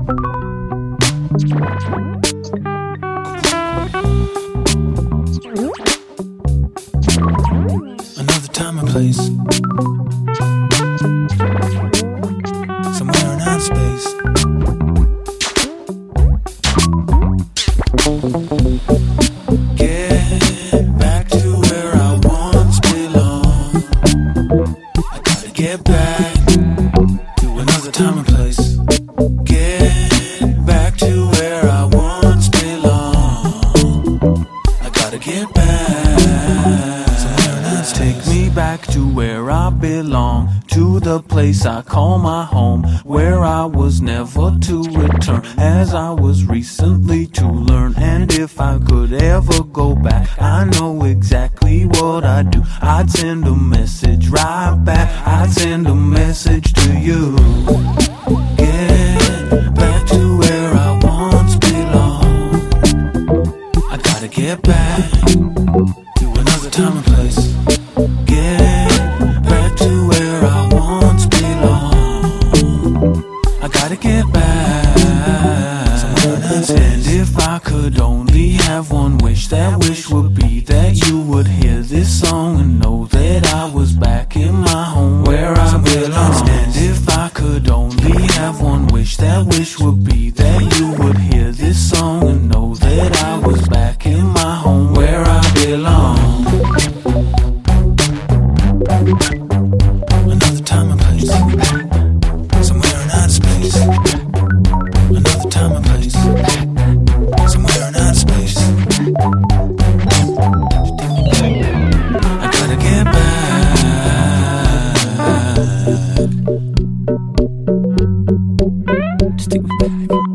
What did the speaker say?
Another time and place, somewhere in outer space. Get back to where I once belonged. I gotta get back to another time and place. Get back to where I once belonged. I gotta get back. Take me back to where I belong, to the place I call my home, where I was never to return, as I was recently to learn. And if I could ever go back, I know exactly what I'd do. I'd send a message right back, I'd send a message to you. Get back to where I once belonged. I gotta get back to another time and place. Get back to where I once belonged. I gotta get back. And if I could only have one wish, that wish would be that you would hear this song and know that I was back in my home where I belong. And if I could only have one wish, that wish would be that you would hear this song and know that I was back in my home where I belong. Another time and place, somewhere in outer space. Another time and place, somewhere in outer space. I gotta get back. Just take me back.